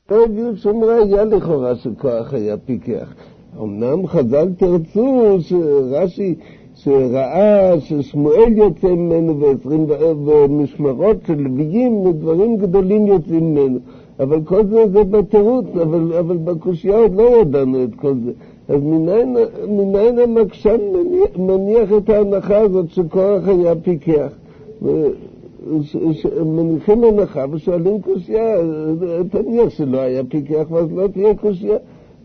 לא הביאו שום ראיה לכאורה שכוח היה פיקח. אמנם חז"ל תרצו שרש"י שראה ששמואל יוצא ממנו ומשמרות של לוויים ודברים גדולים יוצאים ממנו, אבל כל זה בתירוץ, אבל בקושיה עוד לא ידענו את כל זה. אז מניין המקשן מניח את ההנחה הזאת שכוח היה פיקח, מניחים הנחה ושואלים קושיה, תניח שלא היה פיקח ואז לא תהיה קושיה.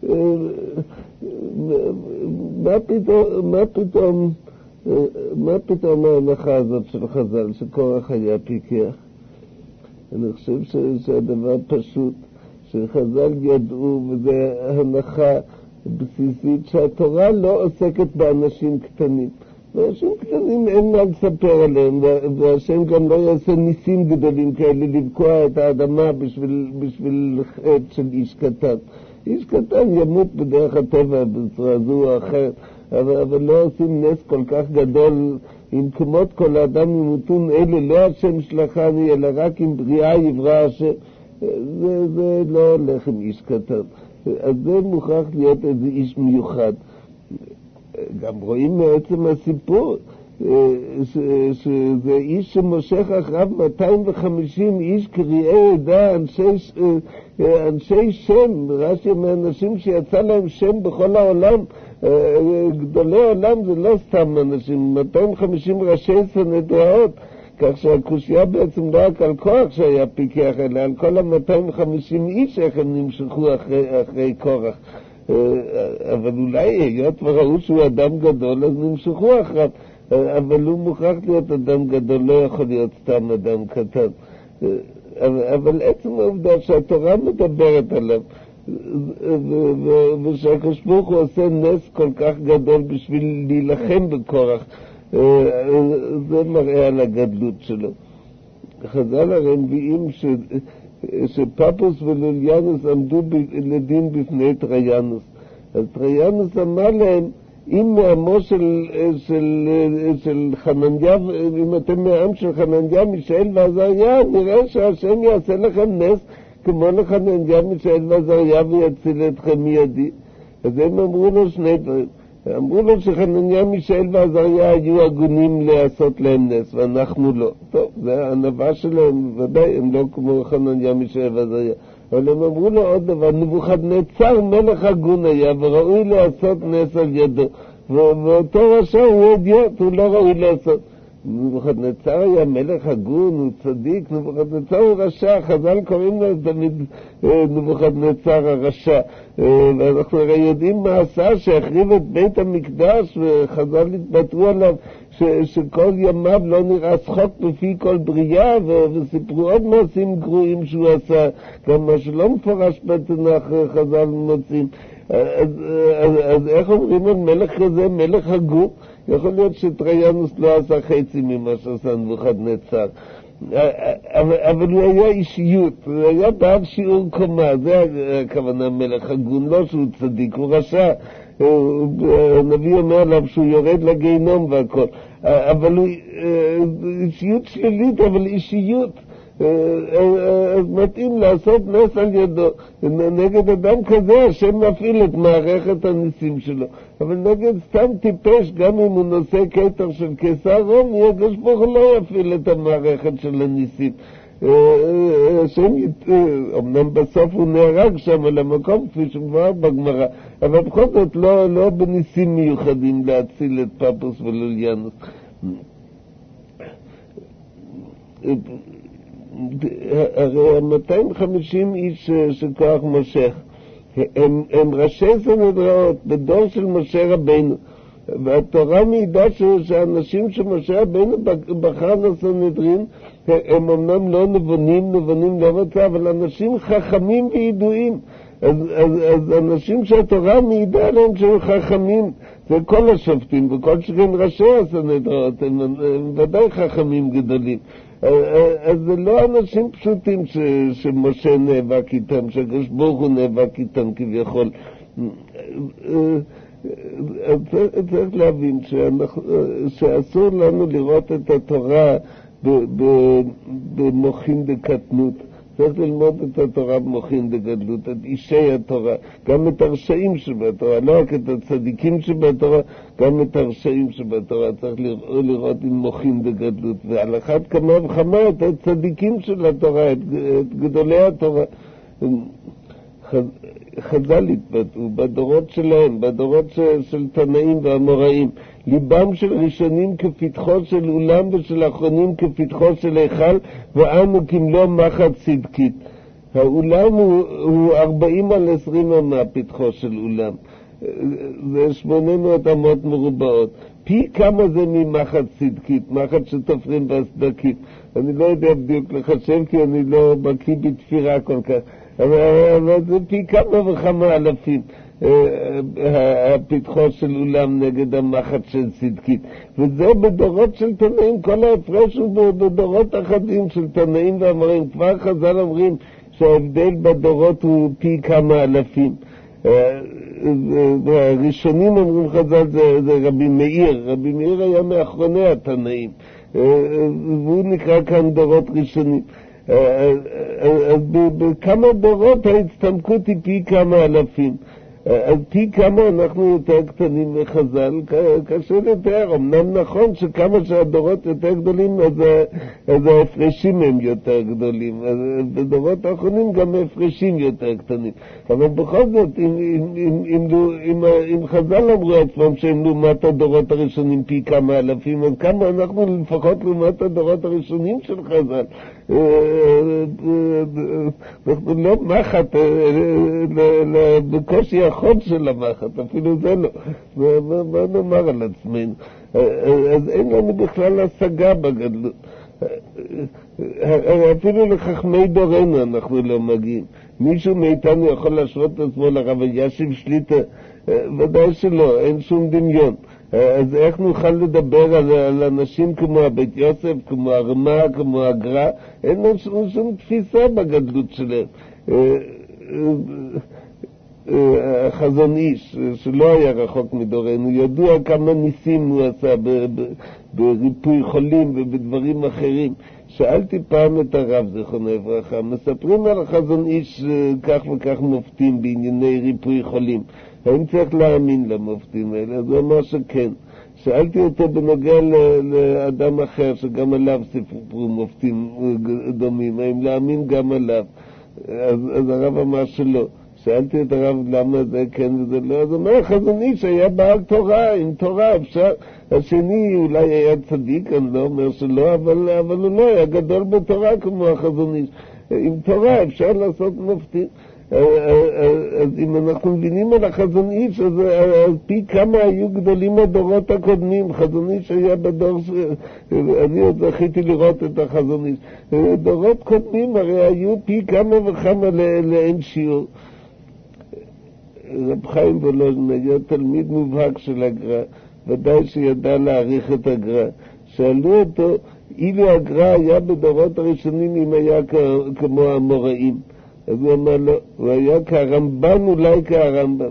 מה פתאום ההנחה הזאת של חז"ל שכוח היה פיקח? אני חושב שהדבר פשוט, שחז"ל ידעו, וזה הנחה בסיסית, שהתורה לא עוסקת באנשים קטנים. ואנשים קטנים אין מה לספר עליהם, והשם גם לא יעשה ניסים גדולים כאלה לבקוע את האדמה בשביל חטא של איש קטן. איש קטן ימות בדרך הטבע בצורה זו או אחרת, אבל לא עושים נס כל כך גדול עם כמות כל האדם ימותון אלה, לא השם שלחני, אלא רק עם בריאה יברא השם. זה לא הולך עם איש קטן. אז זה מוכרח להיות איזה איש מיוחד. גם רואים מעצם הסיפור שזה איש שמושך אחריו 250 איש קריאי עדה, אנשי שם, רש"י מאנשים שיצא להם שם בכל העולם. גדולי העולם זה לא סתם אנשים, 250 ראשי סנהדריות, כך שהקושיה בעצם לא רק על כוח שהיה פיקח, אלא על כל ה-250 איש איך הם נמשכו אחרי קורח. אבל אולי היות וראו שהוא אדם גדול אז נמשכו אחריו, אבל הוא מוכרח להיות אדם גדול, לא יכול להיות סתם אדם קטן. אבל עצם העובדה שהתורה מדברת עליו ושהקדוש ברוך הוא עושה נס כל כך גדול בשביל להילחם בקורח, זה מראה על הגדלות שלו. חז"ל הרי מביאים שפפוס ולוליאנוס עמדו לדין בפני טריינוס. אז טריינוס אמר להם, אם מעמו של חנניה, אם אתם מעם של חנניה, מישאל ועזריה, נראה שהשם יעשה לכם נס כמו לחנניה, מישאל ועזריה, ויציל אתכם מידי. אז הם אמרו לו שני דברים. אמרו לו שחנניה, מישאל ועזריה היו הגונים לעשות להם נס, ואנחנו לא. טוב, זה הענווה שלהם, ודאי, הם לא כמו חנניה, מישאל ועזריה. אבל הם אמרו לו עוד דבר, נבוכדנצר מלך הגון היה, וראוי לעשות נס על ידו. ואותו רשע הוא אדיוט, הוא לא ראוי לעשות. נבוכדנצר היה מלך הגון, הוא צדיק, נבוכדנצר הוא רשע, חז"ל קוראים לו תמיד נבוכדנצר הרשע. ואנחנו הרי יודעים מה עשה, שהחריב את בית המקדש, וחז"ל התבטאו עליו שכל ימיו לא נראה שחוק בפי כל בריאה, וסיפרו עוד מעשים גרועים שהוא עשה, גם מה שלא מפורש בתנ"ך חז"ל מוצאים. אז איך אומרים על מלך כזה, מלך הגון? יכול להיות שטריינוס לא עשה חצי ממה שעשה נבוכדנצר, אבל הוא היה אישיות, הוא היה בעל שיעור קומה, זה הכוונה מלך הגון, לא שהוא צדיק, הוא רשע. הנביא אומר עליו שהוא יורד לגיהנום והכל, אבל הוא אישיות שלילית, אבל אישיות. אז מתאים לעשות נס על ידו. נגד אדם כזה השם מפעיל את מערכת הניסים שלו, אבל נגד סתם טיפש, גם אם הוא נושא כתר של קיסר רומי, הקדוש ברוך הוא לא יפעיל את המערכת של הניסים. השם אמנם בסוף הוא נהרג שם על המקום כפי שמבואר בגמרא, אבל בכל זאת לא בניסים מיוחדים להציל את פפוס ולוליאנוס. הרי 250 איש שכוח מושך הם ראשי סנהדריות בדור של משה רבינו, והתורה מעידה שהאנשים שמשה רבינו בחר לסנהדרין הם אמנם לא נבונים לא מצא, אבל אנשים חכמים וידועים. אז אנשים שהתורה מעידה עליהם שהם חכמים, זה כל השופטים וכל שכן ראשי הסנהדריות הם ודאי חכמים גדולים. אז זה לא אנשים פשוטים שמשה נאבק איתם, שהקדוש ברוך הוא נאבק איתם כביכול. צריך להבין שאסור לנו לראות את התורה במוחין דקטנות. צריך ללמוד את התורה במוחין דגדלות, את אישי התורה, גם את הרשעים שבתורה, לא רק את הצדיקים שבתורה, גם את הרשעים שבתורה, צריך לראות עם מוחין דגדלות, ועל אחת כמה וכמה את הצדיקים של התורה, את גדולי התורה. חז"ל התבטאו בדורות שלהם, בדורות של תנאים והאמוראים, ליבם של ראשונים כפתחו של אולם ושל אחרונים כפתחו של היכל, ואנו כמלוא מחט צדקית. האולם הוא 40 על 20 אמה פתחו של אולם, זה 800 אמות מרובעות. פי כמה זה ממחט צדקית, מחט שתופרים בסדקים. אני לא יודע בדיוק לחשב כי אני לא בקיא בתפירה כל כך, אבל זה פי כמה וכמה אלפים הפתחו של אולם נגד המחט של צדקית. וזה בדורות של תנאים, כל ההפרש הוא בדורות אחדים של תנאים ואמרים. כבר חז"ל אומרים שההבדל בדורות הוא פי כמה אלפים. הראשונים אומרים חז"ל זה רבי מאיר. רבי מאיר היה מאחרוני התנאים, והוא נקרא כאן דורות ראשונים. אז בכמה דורות ההצטמקות היא פי כמה אלפים. אז פי כמה אנחנו יותר קטנים מחז"ל, קשה לתאר. אמנם נכון שכמה שהדורות יותר גדולים, אז ההפרשים הם יותר גדולים. בדורות האחרונים גם ההפרשים יותר קטנים. אבל בכל זאת, אם חז"ל אמרו עצמם שהם לעומת הדורות הראשונים פי כמה אלפים, אז כמה אנחנו לפחות לעומת הדורות הראשונים של חז"ל. אנחנו לא מחט, בקושי החוד של המחט, אפילו זה לא. מה נאמר על עצמנו? אז אין לנו בכלל השגה בגדלות. אפילו לחכמי דורנו אנחנו לא מגיעים. מישהו מאיתנו יכול להשוות את עצמו לרב אלישיב שליט"א? ודאי שלא, אין שום דמיון. אז איך נוכל לדבר על אנשים כמו הבית יוסף, כמו הרמה, כמו הגר"א? אין לנו שום תפיסה בגדלות שלהם. החזון איש, שלא היה רחוק מדורנו, ידוע כמה ניסים הוא עשה בריפוי חולים ובדברים אחרים. שאלתי פעם את הרב זיכרונו לברכה, מספרים על החזון איש כך וכך מופתים בענייני ריפוי חולים, האם צריך להאמין למופתים האלה? אז הוא אמר שכן. שאלתי אותו בנוגע לאדם אחר שגם עליו סיפרו מופתים דומים, האם להאמין גם עליו? אז הרב אמר שלא. שאלתי את הרב למה זה כן וזה לא, אז הוא אומר, החזון איש היה בעל תורה, עם תורה אפשר. השני אולי היה צדיק, אני לא אומר שלא, אבל הוא לא היה גדול בתורה כמו החזון איש. עם תורה אפשר לעשות מופתים. אז אם אנחנו מבינים על החזון איש, אז פי כמה היו גדולים הדורות הקודמים. חזון איש היה בדור אני עוד זכיתי לראות את החזון איש. דורות קודמים הרי היו פי כמה וכמה לאין שיעור. רב חיים וולוז'ין היה תלמיד מובהק של הגר"א, ודאי שידע להעריך את הגר"א. שאלו אותו, אילו הגר"א היה בדורות הראשונים אם היה כמו האמוראים. אז הוא אמר לו, הוא היה כהרמב"ן, אולי כהרמב"ן,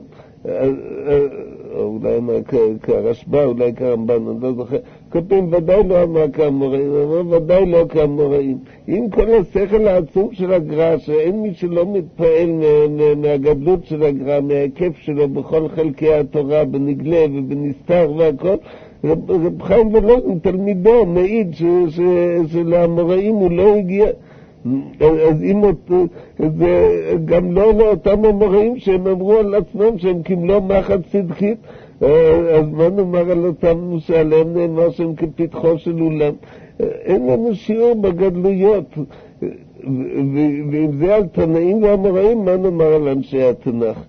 אולי אמר כהרשב"א, אולי כהרמב"ן, אני לא זוכר. כל פעמים ודאי לא אמר כאמוראים, הוא אמר ודאי לא כאמוראים. עם כל השכל העצום של הגר"א, שאין מי שלא מתפעל מהגדלות של הגר"א, מההיקף שלו בכל חלקי התורה, בנגלה ובנסתר והכל, רב חיים וולוז'ין תלמידו מעיד שלאמוראים הוא לא הגיע. אז אם זה גם לא לאותם אמוראים שהם אמרו על עצמם שהם כמלוא מחט צדקית, אז מה נאמר על אותם שעליהם נאמר שהם כפתחו של אולם? אין לנו שיעור בגדלויות. ואם זה על תנאים ואמוראים, מה נאמר על אנשי התנ"ך?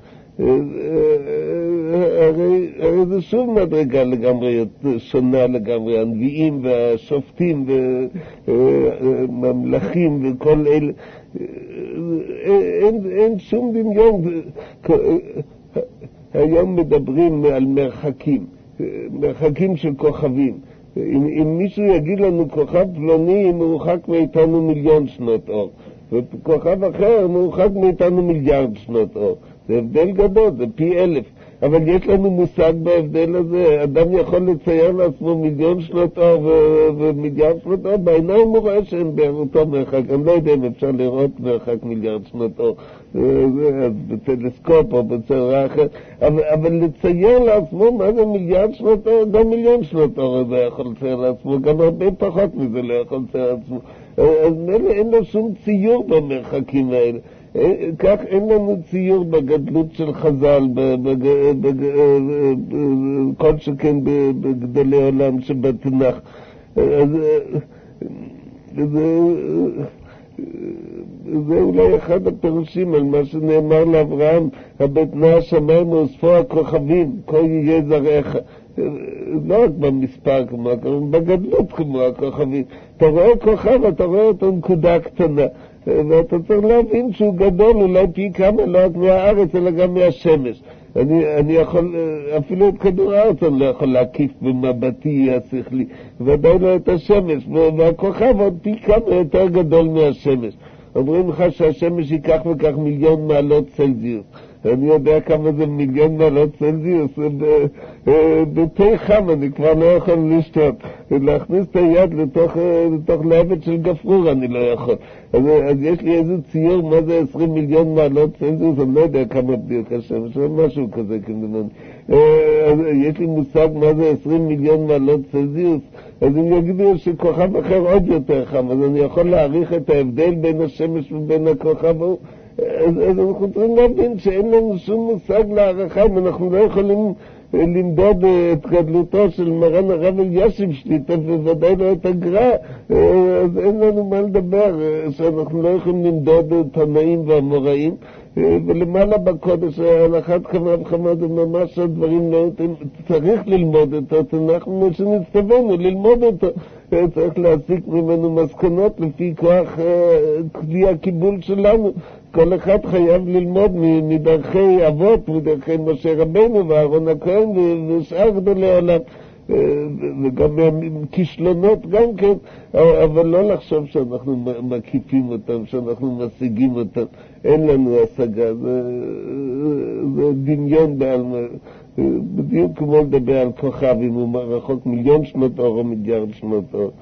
הרי זה שוב מדרגה לגמרי שונה לגמרי, הנביאים והשופטים וממלכים וכל אלה, אין שום דמיון. היום מדברים על מרחקים של כוכבים. אם מישהו יגיד לנו כוכב פלוני מרוחק מאיתנו 1,000,000 שנות אור, וכוכב אחר מרוחק מאיתנו 1,000,000,000 שנות אור, זה הבדל גדול, זה פי 1,000. אבל יש לנו מושג בהבדל הזה. אדם יכול לצייר לעצמו 1,000,000 שנות אור ומיליארד שנות אור, בעיניים הוא רואה שהם באותו מרחק. אני לא יודע אם אפשר לראות מרחק 1,000,000,000 שנות אור בטלסקופ או בצורה אחרת, אבל לצייר לעצמו מה זה 1,000,000 שנות אור, גם 1,000,000 שנות אור זה יכול לצייר לעצמו, גם הרבה פחות מזה לא יכול לצייר לעצמו. אז אין לו שום ציור במרחקים האלה. כך אין לנו ציור בגדלות של חז"ל, כל שכן בגדולי עולם שבתנ"ך. זה אולי אחד הפירושים על מה שנאמר לאברהם, הבטנה השמיים ואוספו הכוכבים, כל יהיה זרעך. לא רק במספר כמו הכוכבים, בגדלות כמו הכוכבים. אתה רואה כוכב, אתה רואה אותו נקודה קטנה, ואתה צריך להבין שהוא גדול אולי פי כמה, לא רק מהארץ אלא גם מהשמש. אני יכול, אפילו את כדור הארץ אני לא יכול להקיף במבטי השכלי, ודאי לא את השמש, והכוכב עוד פי כמה יותר גדול מהשמש. אומרים לך שהשמש ייקח וכך 1,000,000 מעלות צלזיוס. אני יודע כמה זה 1,000,000 מעלות צלזיוס, בתי חם אני כבר לא יכול לשתות, להכניס את היד לתוך לעבד של גפרור אני לא יכול. אז יש לי איזה ציור מה זה 20,000,000 מעלות צלזיוס, אני לא יודע כמה בדיוק השמש, משהו כזה כמובן. יש לי מושג מה זה 20,000,000 מעלות צלזיוס, אז אם יגידו שכוכב אחר עוד יותר חם, אז אני יכול להעריך את ההבדל בין השמש ובין הכוכב ההוא. אז אנחנו צריכים להבין שאין לנו שום מושג להערכה, אם אנחנו לא יכולים למדוד את גדלותו של מרן הרב אלישיב שליט"א וודאי לא את הגר"א, אז אין לנו מה לדבר, שאנחנו לא יכולים למדוד את הנאים והמוראים, ולמעלה בקודש על אחת כמה וכמה זה ממש הדברים לא צריך ללמוד אותו, אנחנו שנצטווינו ללמוד אותו, צריך להסיק ממנו מסקנות לפי כוח כלי הקיבול שלנו. כל אחד חייב ללמוד מדרכי אבות, מדרכי משה רבנו ואהרון הכהן ושאר גדולי עולם, וגם כישלונות גם כן, אבל לא לחשוב שאנחנו מקיפים אותם, שאנחנו משיגים אותם. אין לנו השגה, זה דמיון בעלמא, בדיוק כמו לדבר על כוכב אם הוא רחוק 1,000,000 שנות אור או 1,000,000,000 שנות אור.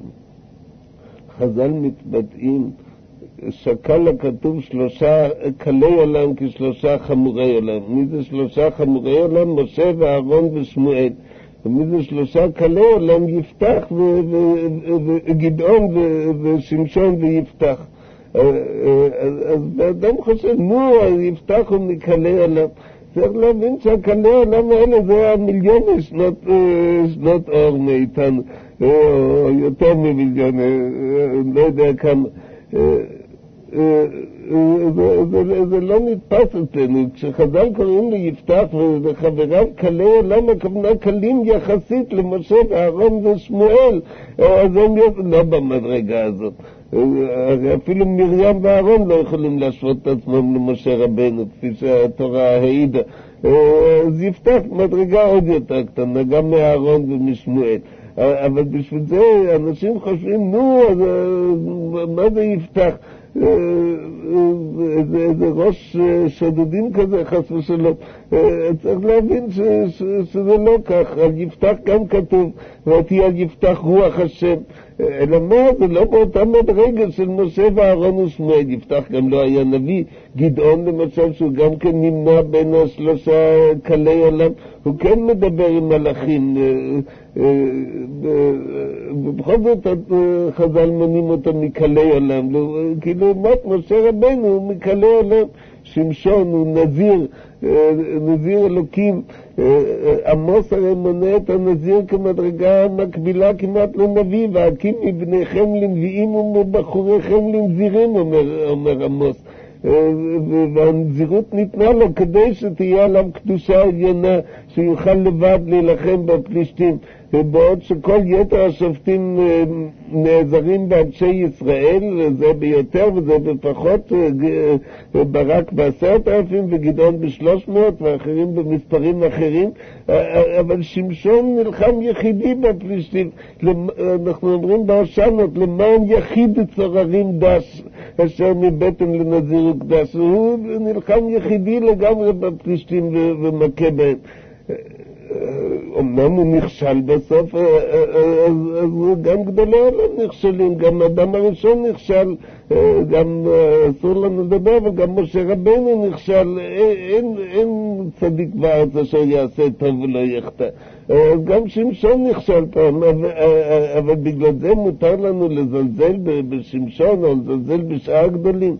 חז"ל מתבטאים, שקל הכתוב 3 קלי עולם כ3 חמורי עולם. מי זה 3 חמורי עולם? משה ואהרון ושמואל. ומי זה 3 קלי עולם? יפתח וגדעון ושמשון ויפתח. אז האדם חושב, יפתח הוא מקלי עולם. צריך להבין שהקלי העולם האלה זה 1,000,000 שנות אור מאיתנו, או יותר מ1,000,000, לא יודע כמה. זה לא נתפס אצלנו. כשחז"ל קוראים לי יפתח וחבריו קלי עולם, הכוונה קלים יחסית למשה ואהרון ושמואל, אז הם לא במדרגה הזאת. אפילו מרים ואהרון לא יכולים להשוות את עצמם למשה רבנו, כפי שהתורה העידה. אז יפתח מדרגה עוד יותר קטנה, גם מאהרון ומשמואל. אבל בשביל זה אנשים חושבים, אז מה זה יפתח? איזה ראש שודדים כזה, חס ושלום. צריך להבין שזה לא כך. על יפתח גם כתוב, ותהיה על יפתח רוח השם. אלא מה? זה לא באותה מדרגה של משה ואהרון ושמואל. יפתח גם לא היה נביא. גדעון למשל, שהוא גם כן נמנה בין 3 קלי עולם, הוא כן מדבר עם מלאכים, ובכל זאת חז"ל מונים אותו מקלי עולם, כאילו מות משה רבנו הוא מקלי עולם. שמשון הוא נזיר אלוקים. עמוס הרי מונה את הנזיר כמדרגה מקבילה כמעט לנביא, והקים מבניכם לנביאים ומבחוריכם לנזירים, אומר עמוס. והנזירות ניתנה לו כדי שתהיה עליו קדושה עליונה, שיוכל לבד להילחם בפלישתים. בעוד שכל יתר השופטים נעזרים באנשי ישראל, וזה ביותר וזה בפחות, ברק ב10,000 וגדעון ב300 ואחרים במספרים אחרים, אבל שמשון נלחם יחידי בפלישתים. אנחנו אומרים בהושענות, למען יחיד צוררים דש אשר מבטן לנזיר וקדש. הוא נלחם יחידי לגמרי בפלישתים ומכה בהם. אמנם הוא נכשל בסוף, אז גם גדולי העולם נכשלים, גם האדם הראשון נכשל, גם אסור לנו לדבר, וגם משה רבנו נכשל. אין צדיק בארץ אשר יעשה טוב ולא יחטא. גם שמשון נכשל פעם, אבל בגלל זה מותר לנו לזלזל בשמשון או לזלזל בשאר גדולים.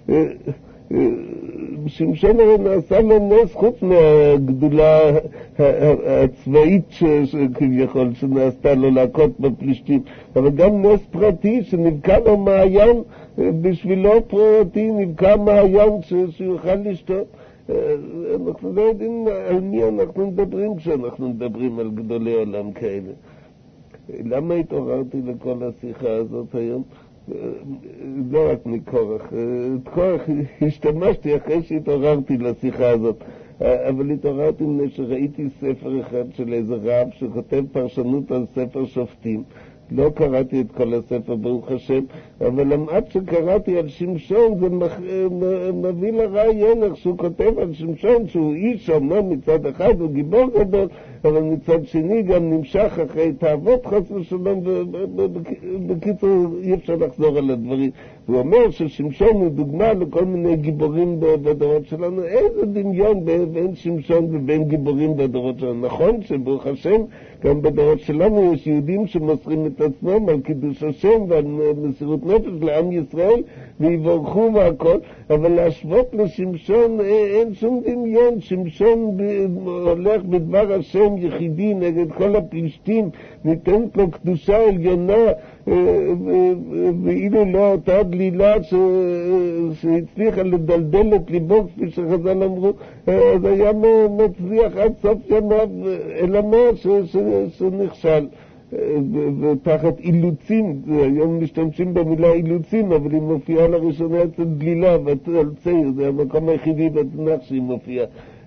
שמשון הרי נעשה לו נס חוץ מהגדולה הצבאית שכביכול שנעשתה לו להכות בפלישתים, אבל גם נס פרטי שנבקע לו מעיין, בשבילו פרטי נבקע מעיין שיוכל לשתות. אנחנו לא יודעים על מי אנחנו מדברים כשאנחנו מדברים על גדולי עולם כאלה. למה התעוררתי לכל השיחה הזאת היום? לא רק מקורח, את קורח השתמשתי אחרי שהתעוררתי לשיחה הזאת, אבל התעוררתי מפני שראיתי ספר אחד של איזה רב שכותב פרשנות על ספר שופטים. לא קראתי את כל הספר ברוך השם, אבל למעט שקראתי על שמשון זה מביא לרעיון איך שהוא כותב על שמשון שהוא איש אומנם מצד אחד הוא גיבור גדול, אבל מצד שני גם נמשך אחרי תאוות חס ושלום. בקיצור אי אפשר לחזור על הדברים. הוא אומר ששמשון הוא דוגמה לכל מיני גיבורים בדורות שלנו. איזה דמיון בין שמשון ובין גיבורים בדורות שלנו. נכון שברוך השם גם בדורות שלנו יש יהודים שמוסרים את עצמם על קידוש השם ועל מסירות נפש לעם ישראל ויבורכו והכל, אבל להשוות לשמשון אין שום דמיון. שמשון הולך בדבר השם יחידי נגד כל הפלישתים, ניתנת לו קדושה עליונה, ואילו לא אותה דלילה שהצליחה לדלדל את ליבו כפי שחז"ל אמרו, אז היה מצליח עד סוף ימיו, אלא מה שנכשל ותחת אילוצים. היום משתמשים במילה אילוצים, אבל היא מופיעה לראשונה אצל דלילה ועל ציר, זה המקום היחידי בתנ"ך שהיא מופיעה.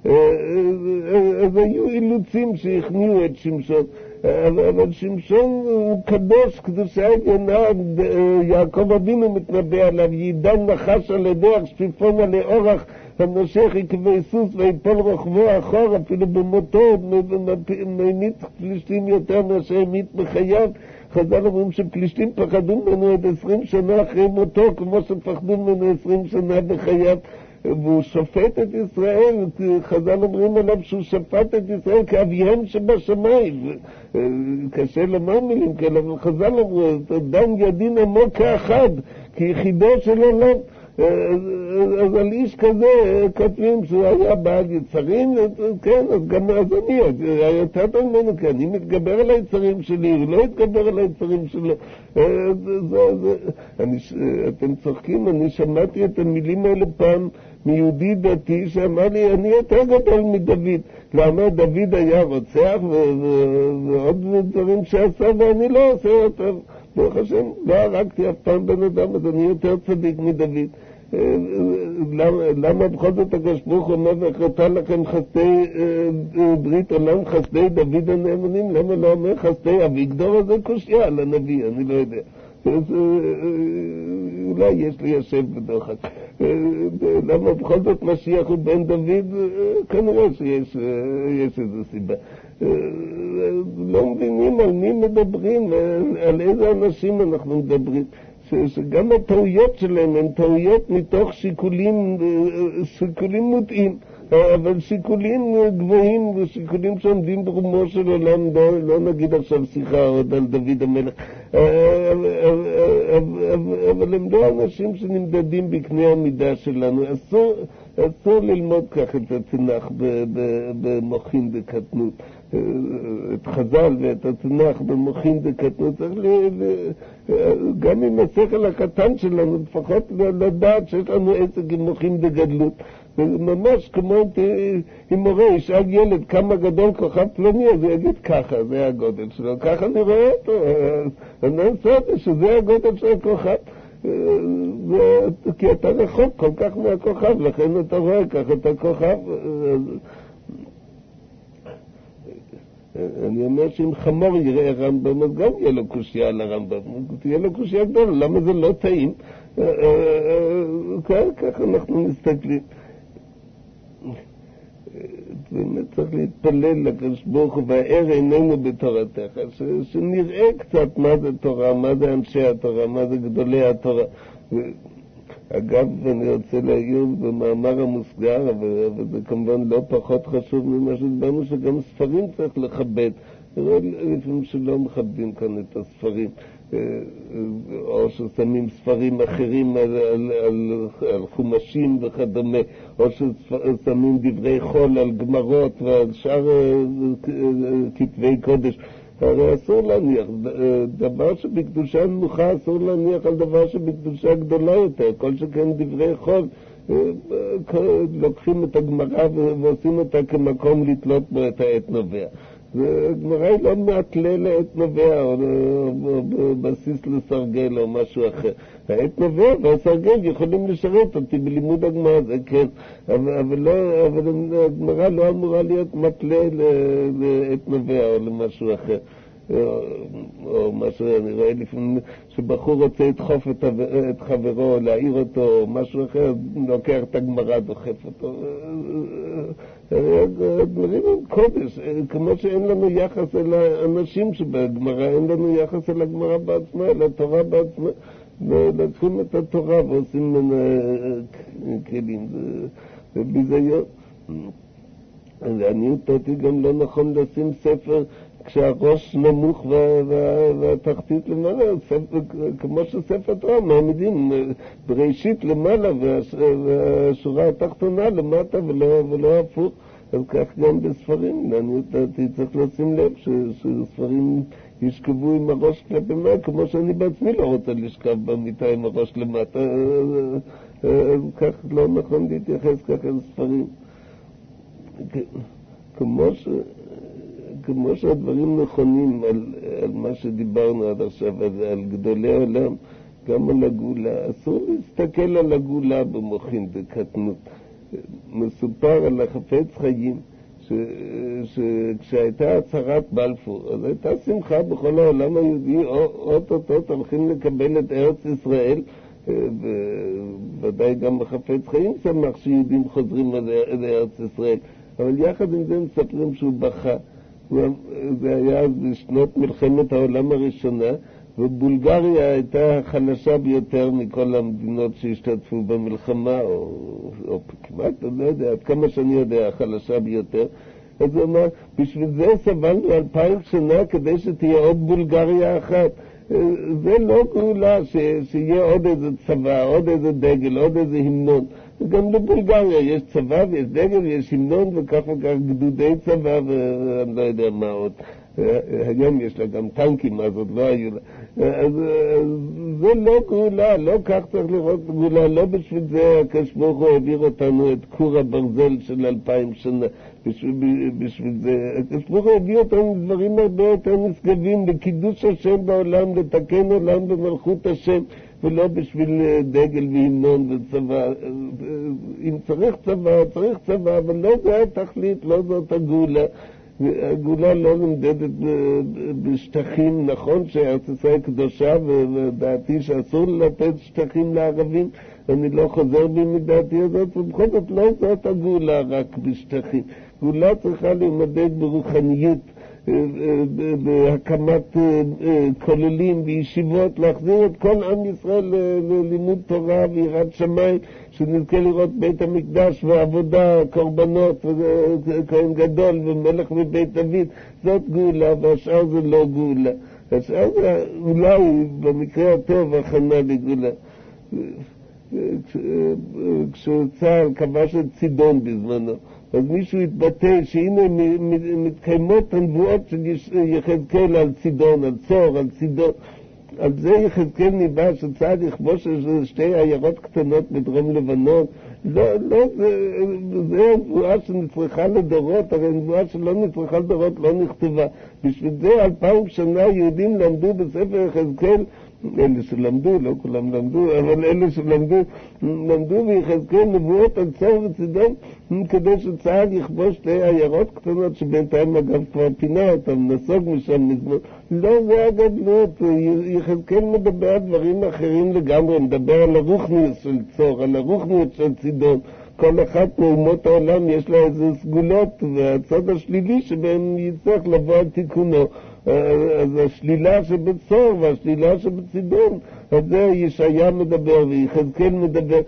אז היו אילוצים שהכניעו את שמשון, אבל שמשון הוא קדוש, קדושה עליונה. יעקב אבינו מתנבא עליו, יידן נחש על ידך, שפיפון על אורח, הנושך יקבי סוס ויפול רוחבו אחור, אפילו במותו ממית פלישתים יותר מאשר המית בחייו. חז"ל אומרים שפלישתים פחדו ממנו עד 20 שנה אחרי מותו, כמו שפחדו ממנו 20 שנה בחייו. והוא שופט את ישראל, חז"ל אומרים עליו שהוא שפט את ישראל כאביהם שבשמיים. קשה לומר מילים כאלה, אבל חז"ל אומרים, דן ידין עמו כאחד, כיחידו של עולם. אז על איש כזה כותבים שהוא היה בעל יצרים, כן, אז גם אז אני יותר טוב ממנו, כי אני מתגבר על היצרים שלי, הוא לא יתגבר על היצרים שלו. אתם צוחקים, אני שמעתי את המילים האלה פעם מיהודי דתי שאמר לי, אני יותר גדול מדוד. למה? דוד היה רוצח ועוד דברים שעשה ואני לא עושה יותר. ברוך השם, לא הרגתי אף פעם בן אדם, אז אני יותר צדיק מדוד. למה בכל זאת הקדוש ברוך הוא אומר ואכרתה לכם חסדי ברית עולם, חסדי דוד הנאמנים? למה לא אומר חסדי אביגדור? הזה קושיה על הנביא, אני לא יודע. אולי יש לי יושב בדוחק. למה בכל זאת משיח הוא בן דוד? כנראה שיש איזו סיבה. לא מבינים על מי מדברים, על איזה אנשים אנחנו מדברים. שגם הטעויות שלהם הן טעויות מתוך שיקולים מוטעים, אבל שיקולים גבוהים ושיקולים שעומדים ברומו של עולם. לא נגיד עכשיו שיחה עוד על דוד המלך, אבל הם לא אנשים שנמדדים בקנה המידה שלנו. אסור ללמוד כך את התנ"ך במוחין דקטנות, את חז"ל ואת התנ"ך במוחין דקטנות. צריך גם עם השכל הקטן שלנו לפחות לדעת שיש לנו עסק עם מוחין דגדלות. זה ממש כמו אם מורה ישאל ילד כמה גדול כוכב פלוני, אז הוא יגיד ככה, זה הגודל שלו, ככה אני רואה אותו, אני עושה את זה שזה הגודל של הכוכב, כי אתה רחוק כל כך מהכוכב, לכן אתה רואה ככה את הכוכב. אני אומר שאם חמור יראה רמב"ם, אז גם יהיה לו קושיה על הרמב"ם, תהיה לו קושיה גדולה, למה זה לא טעים? ככה אנחנו מסתכלים. באמת צריך להתפלל לקדוש ברוך הוא, והאר עינינו בתורתך, שנראה קצת מה זה תורה, מה זה אנשי התורה, מה זה גדולי התורה. אגב, אני רוצה להעיר במאמר המוסגר, אבל זה כמובן לא פחות חשוב ממה שדיברנו, שגם ספרים צריך לכבד. לפעמים שלא מכבדים כאן את הספרים, או ששמים ספרים אחרים על חומשים וכדומה, או ששמים דברי חול על גמרות ועל שאר כתבי קודש. הרי אסור להניח, דבר שבקדושה נמוכה אסור להניח על דבר שבקדושה גדולה יותר, כל שכן דברי חול, לוקחים את הגמרא ועושים אותה כמקום לתלות בו את העת נובע. הגמרא היא לא מעטלה לעת נובע, או בסיס לסרגל או משהו אחר. העת נובע והסרגל יכולים לשרת אותי בלימוד הגמרא, זה כן, אבל הגמרא לא אמורה להיות מעטלה לעת נובע או למשהו אחר. או משהו, אני רואה לפעמים שבחור רוצה לדחוף את חברו, להעיר אותו, או משהו אחר, לוקח את הגמרא, דוחף אותו. הדברים הם קודש, כמו שאין לנו יחס אל האנשים שבגמרא, אין לנו יחס אל הגמרא בעצמה, אל התורה בעצמה. ולקחים את התורה ועושים ממנה כלים, זה ביזיון. אני אותתי גם לא נכון לשים ספר כשהראש נמוך והתחתית למעלה, כמו שספר תורה מעמידים בראשית למעלה והשורה התחתונה למטה ולא הפוך. אז כך גם בספרים, אני אותתי צריך לשים לב שספרים ישכבו עם הראש כלפי מעלה, כמו שאני בעצמי לא רוצה לשכב במיטה עם הראש למטה, אז כך לא נכון להתייחס ככה לספרים. כמו שהדברים נכונים על מה שדיברנו עד עכשיו, על גדולי העולם, גם על הגאולה, אסור להסתכל על הגאולה במוחין בקטנות. מסופר על החפץ חיים, שכשהייתה הצהרת בלפור, אז הייתה שמחה בכל העולם היהודי, אוטוטוט הולכים לקבל את ארץ ישראל, וודאי גם החפץ חיים שמח שיהודים חוזרים לארץ ישראל, אבל יחד עם זה מספרים שהוא בכה. זה היה בשנות מלחמת העולם הראשונה, ובולגריה הייתה החלשה ביותר מכל המדינות שהשתתפו במלחמה, או כמעט, לא יודע, עד כמה שאני יודע, החלשה ביותר. אז הוא אמר, בשביל זה סבלנו 2000 שנה כדי שתהיה עוד בולגריה אחת. זה לא גאולה שיהיה עוד איזה צבא, עוד איזה דגל, עוד איזה המנון. גם בבולגריה יש צבא ויש דגל ויש המנון וכך וכך גדודי צבא ואני לא יודע מה עוד. היום יש לה גם טנקים, אז עוד לא היו לה. אז זה לא גאולה, לא כך צריך לראות גאולה, לא בשביל זה הקדוש ברוך הוא העביר אותנו את כור הברזל של 2000 שנה. בשביל זה הקדוש ברוך הוא הביא אותנו דברים הרבה יותר נשגבים, לקידוש השם בעולם, לתקן עולם במלכות השם, ולא בשביל דגל והמנון וצבא. אם צריך צבא, צריך צבא, אבל לא זה התכלית, לא זאת הגאולה. הגאולה לא נמדדת בשטחים. נכון שארץ ישראל קדושה ודעתי שאסור לתת שטחים לערבים, אני לא חוזר בי מדעתי הזאת, ובכל זאת לא זאת הגאולה רק בשטחים. גאולה צריכה להימדד ברוחניות, בהקמת כוללים וישיבות, להחזיר את כל עם ישראל ללימוד תורה ויראת שמיים, שנזכה לראות בית המקדש ועבודה, קורבנות, כהן גדול ומלך מבית דוד. זאת גאולה, והשאר זה לא גאולה. השאר זה אולי במקרה הטוב הכנה לגאולה. כשצה"ל כבש את צידון בזמנו, אז מישהו התבטא שהנה מתקיימות הנבואות של יחזקאל על צידון, על צור, על צידון. על זה יחזקאל ניבא שצה"ל יכבוש שתי עיירות קטנות בדרום לבנון, לא, זה נבואה שנצרכה לדורות, הרי נבואה שלא נצרכה לדורות לא נכתבה. בשביל זה 2000 שנה יהודים למדו בספר יחזקאל, אלה שלמדו, לא כולם למדו, אבל אלה שלמדו, למדו ביחזקאל נבואות על צור וצידון, כדי שצה"ל יכבוש שתי עיירות קטנות, שבינתיים אגב כבר פינה אותם, נסוג משם מזמן. לא, זה הגדלות, יחזקאל מדבר על דברים אחרים לגמרי, מדבר על הרוחניות של צור, על הרוחניות של צידון. כל אחת מאומות העולם יש לה איזה סגולות, והצד השלילי שבהם יצטרך לבוא על תיקונו. אז השלילה שבצור והשלילה שבצידון, על זה ישעיה מדבר ויחזקאל מדבר,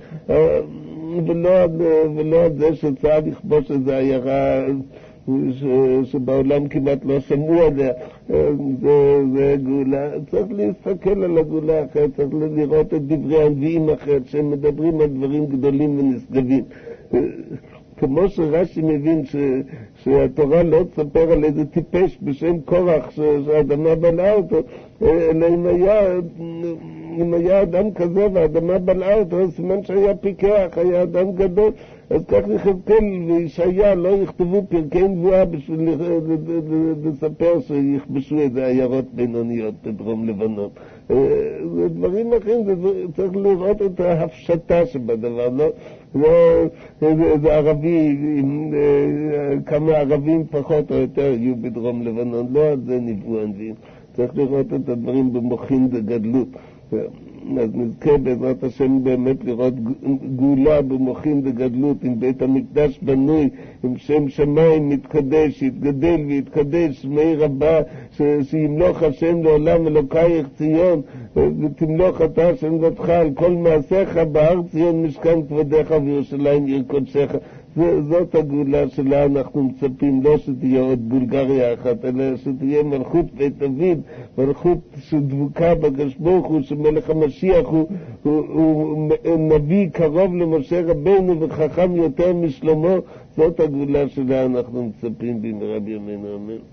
ולא על זה שצה"ל יכבוש איזו עיירה שבעולם כמעט לא שמעו עליה. זה גאולה. צריך להסתכל על הגאולה אחרת, צריך לראות את דברי הנביאים אחרת, שהם מדברים על דברים גדולים ונשגבים. כמו שרש"י מבין שהתורה לא תספר על איזה טיפש בשם קורח שהאדמה בלעה אותו, אלא אם היה אדם כזה והאדמה בלעה אותו, סימן שהיה פיקח, היה אדם גדול. אז כך יחזקאל וישעיה לא יכתבו פרקי נבואה בשביל לספר שיכבשו איזה עיירות בינוניות בדרום לבנון. זה דברים אחרים, צריך לראות את ההפשטה שבדבר, לא איזה ערבי, כמה ערבים פחות או יותר יהיו בדרום לבנון, לא על זה נבואו הנביאים. צריך לראות את הדברים במוחין דגדלות. אז נזכה בעזרת השם באמת לראות גאולה במוחין דגדלות, עם בית המקדש בנוי, עם שם שמיים מתקדש, יתגדל ויתקדש, שמי רבה, שימלוך השם לעולם אלוקייך ציון, ותמלוך אתה השם דתך על כל מעשיך, בהר ציון משכן כבודך וירושלים עיר קודשך. זאת הגאולה שלה אנחנו מצפים, לא שתהיה עוד בולגריה אחת, אלא שתהיה מלכות בית דוד, מלכות שדבוקה בקדוש ברוך הוא, שמלך המשיח הוא נביא קרוב למשה רבנו וחכם יותר משלמה. זאת הגאולה שלה אנחנו מצפים במהרה בימינו אמן.